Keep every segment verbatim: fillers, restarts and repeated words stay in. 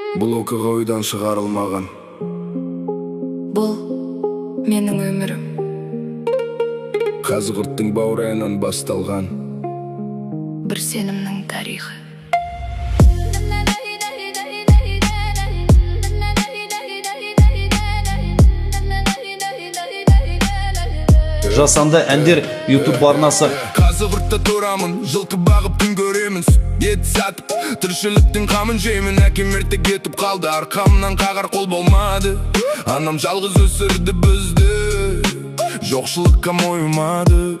Бұл оқиға ойдан шығарылмаған. Бұл менің өмірім. Қазығұрттың баурайынан басталған бір сенімнің тарихы. Жасанды әндер YouTube арнасы. Қазығұртта тұрамын, жылқы бағып күн көремін, ет сатып тіршіліктің қамын жеймін. Әкем ерте кетіп қалды, арқамнан қағар қол болмады. Анам жалғыз өсірді бізді, жоқшылыққа мойымады.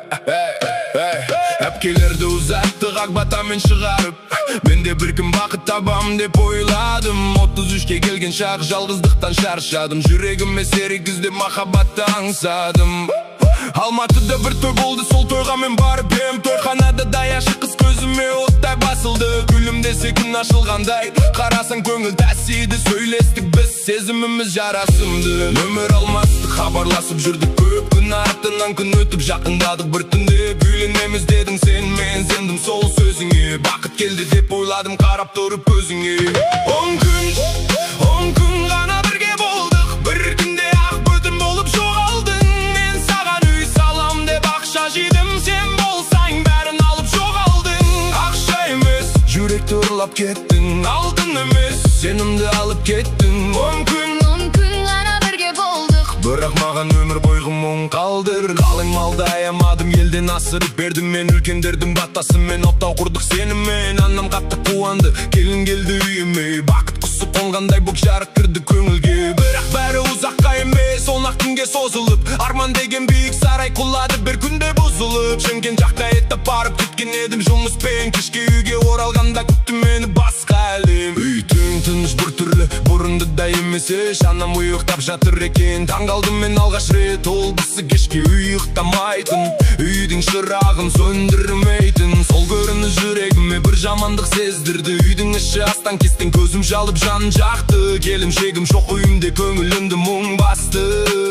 Әпкелерді ұзатты ақ батамен шығарып, мен де бір күн бақыт табам деп ойладым. Отыз үшке келген шақ жалғыздықтан шаршадым, жүрегіме серік іздеп махаббатты аңсадым. Алматыда бір той болды, сол тойға мен барып ем. Тойханада даяшы қыз көзіме оттай басылды. Күлімде секін ашылғандай, қарасаң көңіл тәсиді. Сөйлестік біз, сезіміміз жарасымды. Нөмір алмастық, хабарласып жүрдік көп күн. Артынан күн өтіп жақындадық бір түнде. Үйленеміз дедің сен, мен сендім сол сөзіңе. Бақыт келді деп ойладым, қарап тұрып көзіңе. Он күн, он күн ғана бірге болдық. Бір күнде ақ бөтін болып жоғалдың. Мен саған үй салам деп ақша жидым. Сен болсаң бәрін алып жоғалдың. Ақша емес, жүректі ұрлап кеттің. Алтын емес, сенімді алып кеттің. Он күн, он күн ғана бірге болдық. бірақ маған өмір бойғы мұң қалдыр. Қалың малды аямадым, елден асырып бердім мен. Үлкендердің батасымен оптау құрдық сенімен. Анам қатты қуанды, келін келді үйіме. Бақыт құсы қонғандай боп жарық кірді көңілге. Бірақ бәрі ұзаққа емес, он ақ күнге созылып. Арман деген биік сарай құлады, бір күнде бұзылып. Шымкент жаққа еттіп барып кеткен едім жұмыспен. Кешке үйге оралғанда күтті мені басқа әлем. Үй тыныш бір түрлі, бұрынды да емес еш. Анам ұйықтап жатыр екен, таңғалдым мен алғаш рет. Ол кісі кешке ұйықтамайтын, үйдің шырағын сөндірмейтін. Сол көрініс жүрегіме бір жамандық сездірді. Үйдің іші астан кестен, көзім жалып жан жақты. Келімшегім жоқ үйімде, көңілімді мұң басты.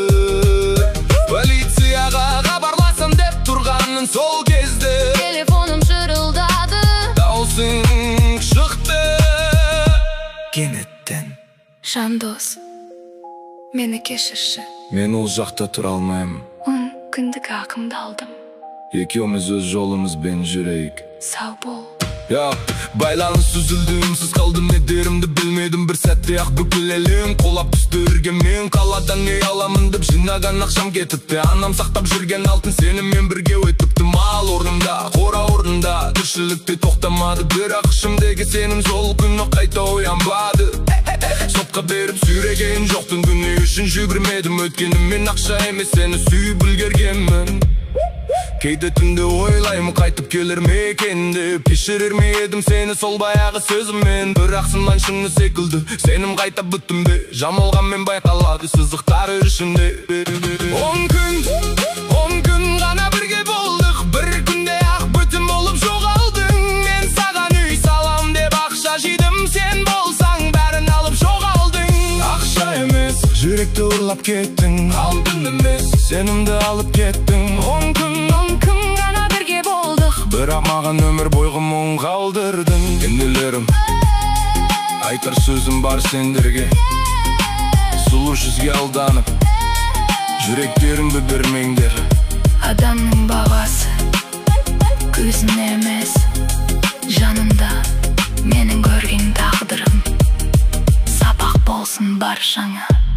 Полицияға хабарласам деп тұрғанын сол кезде Телефоным шырылдады, даусың шықты кенеттен. Жандос, мені кешірші. Мен ол жақта тұра алмаймын. Он күндік ақымды алдым. Екеуміз өз жолымызбен жүрейік. Сау бол. Я, байланыс үзілді, үнсіз қалдым, не дерімді білмедім. Бір сәтте ақ бүкіл әлем қолап түсті үргенмен. Қаладан не аламын деп жинаған ақшам кетіпті. Анам сақтап жүрген алтын сенімен бірге өтіпті. Мал орнында, қора орнында, тіршілікте тоқтамады. Бірақ ішімдегі сенің сол күні қайта оянбады. Сотқа беріп сүйреген жоқтың күні үшін жүгірмедім. Өткеніммен ақша емес, сені сүйіп үлгергенмін. Кейде түнде ойлаймын, қайтып келер ме екен деп. Кешірер ме едім сені сол баяғы сөзіммен. Бірақ сыннан шыны секілді, сенім қайта бүттім бе. Жамалғанмен байқалады сызықтар ішімде. Он күн, он күн ғана бірге болдық. Бір күнде ақ бөтін болып жоғалдың. Мен саған үй салам деп ақша жидым. Сен болсаң бәрін алып жоғалдың. Ақша емес, жүректі ұрлап кеттің. Алтын емес, сенімді алып кеттің. Он күн, Он күн ғана бірге болдық. бірақ маған өмір бойғы мұң қалдырдың. Енелерім, айтар сөзім бар сендерге. Сұлу жүзге алданып, жүректеріңді бермеңдер. Адамның бағасы көзінде емес, жанында. Менің көрген тағдырым сабақ болсын баршаңа.